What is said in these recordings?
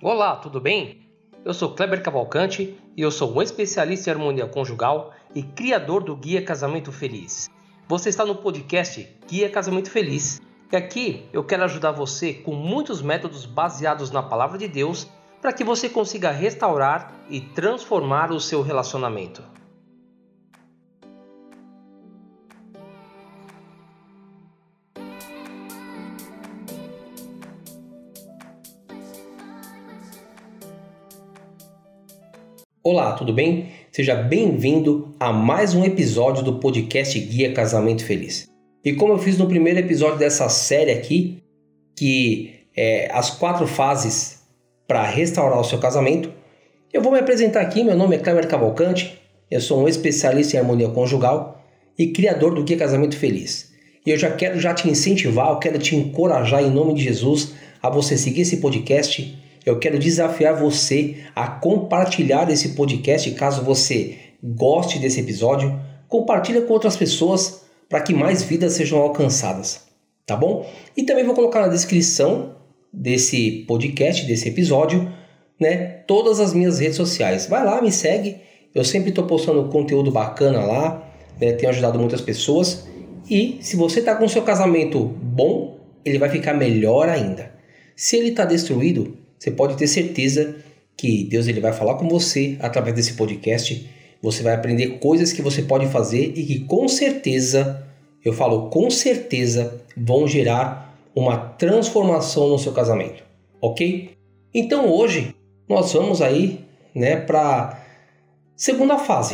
Olá, tudo bem? Eu sou Kleber Cavalcante e eu sou um especialista em harmonia conjugal e criador do Guia Casamento Feliz. Você está no podcast Guia Casamento Feliz e aqui eu quero ajudar você com muitos métodos baseados na Palavra de Deus para que você consiga restaurar e transformar o seu relacionamento. Olá, tudo bem? Seja bem-vindo a mais um episódio do podcast Guia Casamento Feliz. E como eu fiz no primeiro episódio dessa série aqui, que é as 4 fases para restaurar o seu casamento, eu vou me apresentar aqui. Meu nome é Kleber Cavalcante, eu sou um especialista em harmonia conjugal e criador do Guia Casamento Feliz. E eu já quero te incentivar, eu quero te encorajar em nome de Jesus a você seguir esse podcast. Eu quero desafiar você a compartilhar esse podcast, caso você goste desse episódio. Compartilha com outras pessoas para que mais vidas sejam alcançadas, tá bom? E também vou colocar na descrição desse podcast, desse episódio, todas as minhas redes sociais. Vai lá, me segue. Eu sempre estou postando conteúdo bacana lá, tenho ajudado muitas pessoas. E se você está com o seu casamento bom, ele vai ficar melhor ainda. Se ele está destruído, você pode ter certeza que Deus ele vai falar com você através desse podcast. Você vai aprender coisas que você pode fazer e que com certeza, eu falo com certeza, vão gerar uma transformação no seu casamento, ok? Então hoje nós vamos aí para a segunda fase,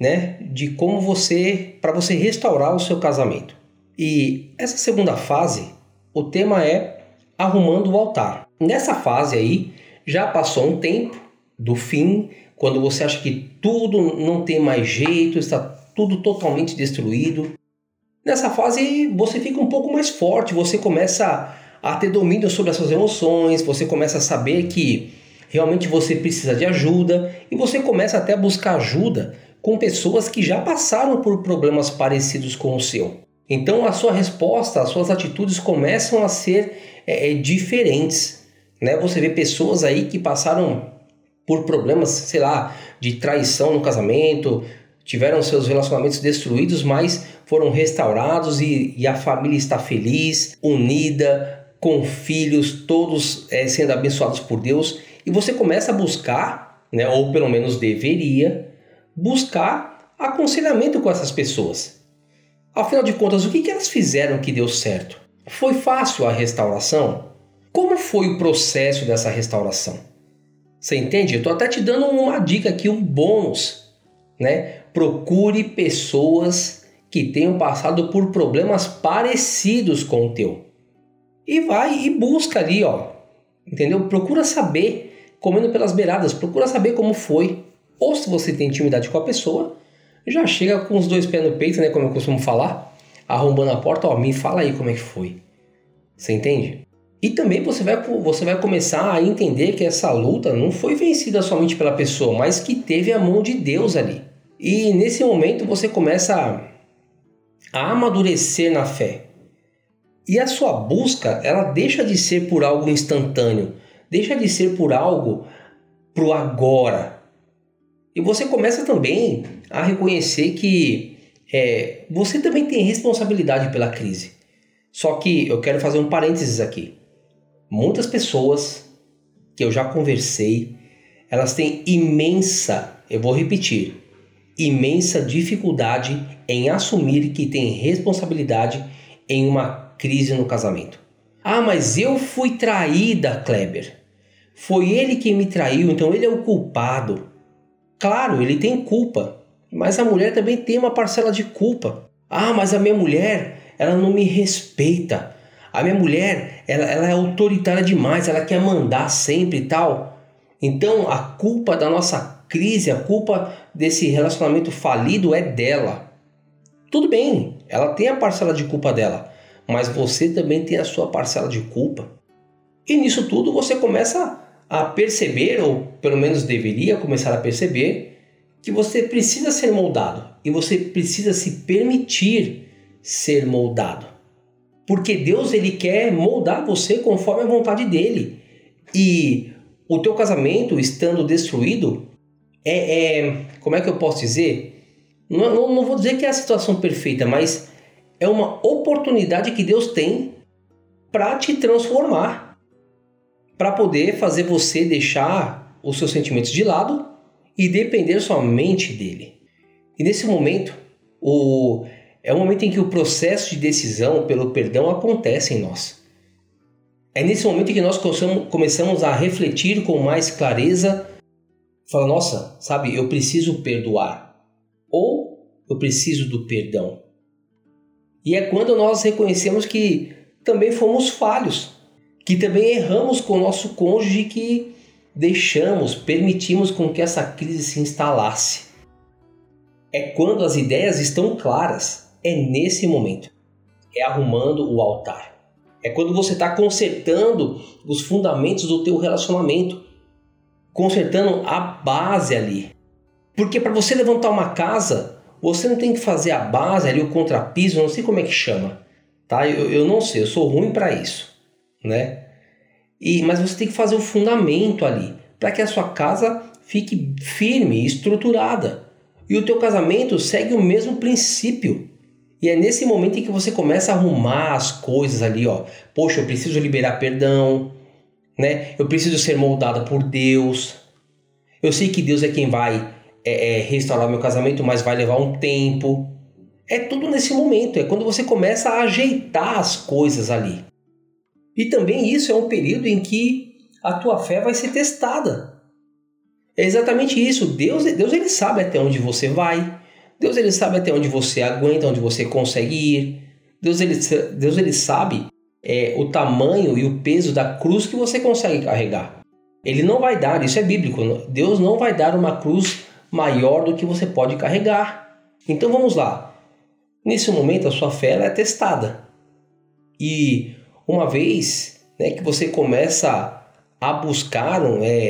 de como para você restaurar o seu casamento. E essa segunda fase, o tema é arrumando o altar. Nessa fase aí, já passou um tempo do fim, quando você acha que tudo não tem mais jeito, está tudo totalmente destruído. Nessa fase, você fica um pouco mais forte, você começa a ter domínio sobre as suas emoções, você começa a saber que realmente você precisa de ajuda e você começa até a buscar ajuda com pessoas que já passaram por problemas parecidos com o seu. Então, a sua resposta, as suas atitudes começam a ser diferentes. Você vê pessoas aí que passaram por problemas, de traição no casamento, tiveram seus relacionamentos destruídos, mas foram restaurados e a família está feliz, unida, com filhos, todos sendo abençoados por Deus. E você começa a buscar, ou pelo menos deveria, buscar aconselhamento com essas pessoas. Afinal de contas, o que elas fizeram que deu certo? Foi fácil a restauração? Como foi o processo dessa restauração? Você entende? Eu estou até te dando uma dica aqui, um bônus. Procure pessoas que tenham passado por problemas parecidos com o teu. E vai e busca ali, entendeu? Procura saber, comendo pelas beiradas, procura saber como foi. Ou se você tem intimidade com a pessoa, já chega com os 2 pés no peito, como eu costumo falar, arrombando a porta, me fala aí como é que foi. Você entende? E também você vai começar a entender que essa luta não foi vencida somente pela pessoa, mas que teve a mão de Deus ali. E nesse momento você começa a amadurecer na fé. E a sua busca, ela deixa de ser por algo instantâneo, deixa de ser por algo pro agora. E você começa também a reconhecer que você também tem responsabilidade pela crise. Só que eu quero fazer um parênteses aqui. Muitas pessoas que eu já conversei, elas têm eu vou repetir, imensa dificuldade em assumir que tem responsabilidade em uma crise no casamento. Ah, mas eu fui traída, Kleber. Foi ele quem me traiu, então ele é o culpado. Claro, ele tem culpa, mas a mulher também tem uma parcela de culpa. Ah, mas a minha mulher, ela não me respeita. A minha mulher, ela é autoritária demais, ela quer mandar sempre e tal. Então, a culpa da nossa crise, a culpa desse relacionamento falido é dela. Tudo bem, ela tem a parcela de culpa dela, mas você também tem a sua parcela de culpa. E nisso tudo você começa a perceber, ou pelo menos deveria começar a perceber, que você precisa ser moldado e você precisa se permitir ser moldado. Porque Deus ele quer moldar você conforme a vontade dele. E O teu casamento estando destruído como é que eu posso dizer? Não vou dizer que é a situação perfeita, mas é uma oportunidade que Deus tem para te transformar, para poder fazer você deixar os seus sentimentos de lado e depender somente dele. E nesse momento, é o momento em que o processo de decisão pelo perdão acontece em nós. É nesse momento em que nós começamos a refletir com mais clareza, falar, nossa, sabe, eu preciso perdoar, ou eu preciso do perdão. E é quando nós reconhecemos que também fomos falhos, que também erramos com o nosso cônjuge, que permitimos com que essa crise se instalasse. É quando as ideias estão claras, é nesse momento, é arrumando o altar. É quando você está consertando os fundamentos do teu relacionamento, consertando a base ali. Porque para você levantar uma casa, você não tem que fazer a base ali, o contrapiso, eu não sei como é que chama, tá? Eu não sei, eu sou ruim para isso, né? Mas você tem que fazer o fundamento ali, para que a sua casa fique firme e estruturada. E o teu casamento segue o mesmo princípio. E é nesse momento em que você começa a arrumar as coisas ali, ó. Poxa, eu preciso liberar perdão, né? Eu preciso ser moldada por Deus. Eu sei que Deus é quem vai restaurar meu casamento, mas vai levar um tempo. É tudo nesse momento, é quando você começa a ajeitar as coisas ali. E também isso é um período em que a tua fé vai ser testada. É exatamente isso. Deus ele sabe até onde você vai. Deus ele sabe até onde você aguenta, onde você consegue ir. Deus ele sabe o tamanho e o peso da cruz que você consegue carregar. Ele não vai dar, isso é bíblico, Deus não vai dar uma cruz maior do que você pode carregar. Então vamos lá. Nesse momento a sua fé ela é testada. E uma vez, né, que você começa a buscar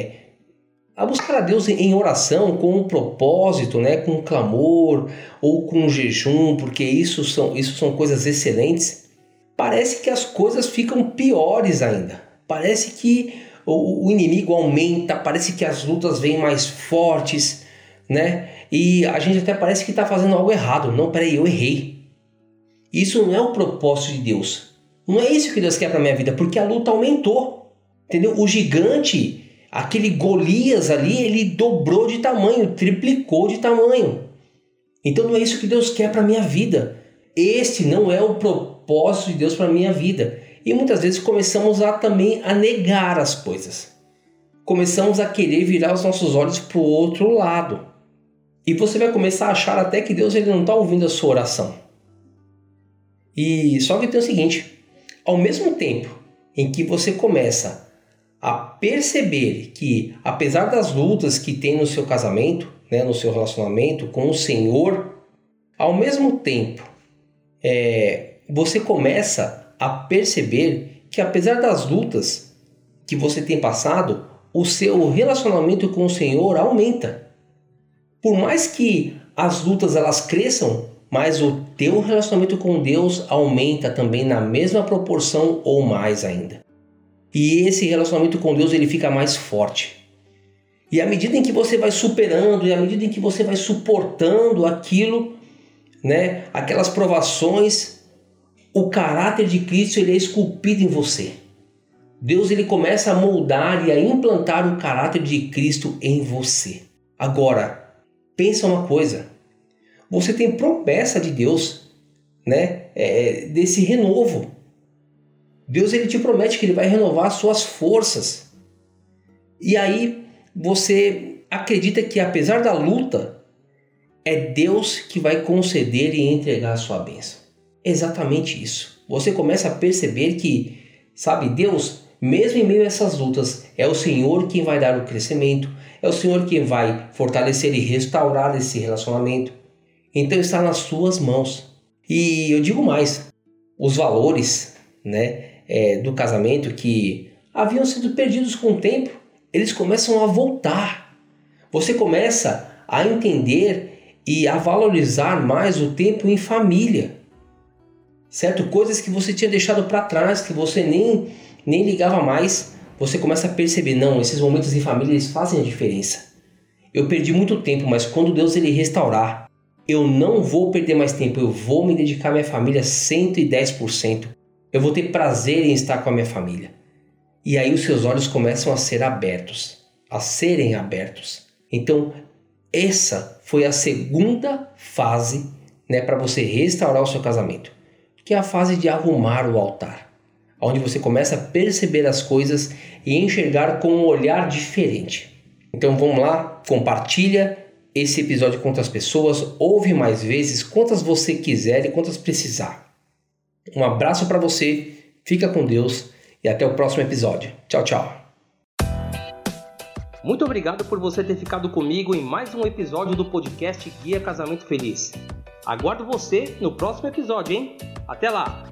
a Deus em oração, com um propósito, né, com um clamor ou com um jejum, porque isso são coisas excelentes, parece que as coisas ficam piores ainda. Parece que o inimigo aumenta, parece que as lutas vêm mais fortes, né? E a gente até parece que está fazendo algo errado. Não, peraí, eu errei. Isso não é o propósito de Deus. Não é isso que Deus quer para a minha vida, porque a luta aumentou. Entendeu? O gigante, aquele Golias ali, ele dobrou de tamanho, triplicou de tamanho. Então não é isso que Deus quer para a minha vida. Este não é o propósito de Deus para a minha vida. E muitas vezes começamos também a negar as coisas. Começamos a querer virar os nossos olhos para o outro lado. E você vai começar a achar até que Deus ele não está ouvindo a sua oração. E só que tem o seguinte, ao mesmo tempo em que você começa a perceber que, apesar das lutas que tem no seu casamento, né, no seu relacionamento com o Senhor, ao mesmo tempo você começa a perceber que, apesar das lutas que você tem passado, o seu relacionamento com o Senhor aumenta. Por mais que as lutas elas cresçam, mas o teu relacionamento com Deus aumenta também na mesma proporção ou mais ainda. E esse relacionamento com Deus ele fica mais forte. E à medida em que você vai superando, e à medida em que você vai suportando aquilo, né, aquelas provações, o caráter de Cristo ele é esculpido em você. Deus ele começa a moldar e a implantar o caráter de Cristo em você. Agora, pensa uma coisa. Você tem promessa de Deus, né, desse renovo. Deus ele te promete que ele vai renovar as suas forças. E aí você acredita que apesar da luta, é Deus que vai conceder e entregar a sua bênção. Exatamente isso. Você começa a perceber que, sabe, Deus, mesmo em meio a essas lutas, é o Senhor quem vai dar o crescimento, é o Senhor quem vai fortalecer e restaurar esse relacionamento. Então está nas suas mãos. E eu digo mais, os valores, né, do casamento que haviam sido perdidos com o tempo, eles começam a voltar. Você começa a entender e a valorizar mais o tempo em família. Certo? Coisas que você tinha deixado para trás, que você nem ligava mais, você começa a perceber, não, esses momentos em família eles fazem a diferença. Eu perdi muito tempo, mas quando Deus ele restaurar, eu não vou perder mais tempo, eu vou me dedicar à minha família 110%. Eu vou ter prazer em estar com a minha família. E aí os seus olhos começam a ser abertos, a serem abertos. Então, essa foi a segunda fase, para você restaurar o seu casamento, que é a fase de arrumar o altar, onde você começa a perceber as coisas e enxergar com um olhar diferente. Então vamos lá, compartilha esse episódio com outras pessoas, ouve mais vezes, quantas você quiser e quantas precisar. Um abraço para você, fica com Deus e até o próximo episódio. Tchau, tchau. Muito obrigado por você ter ficado comigo em mais um episódio do podcast Guia Casamento Feliz. Aguardo você no próximo episódio, hein? Até lá!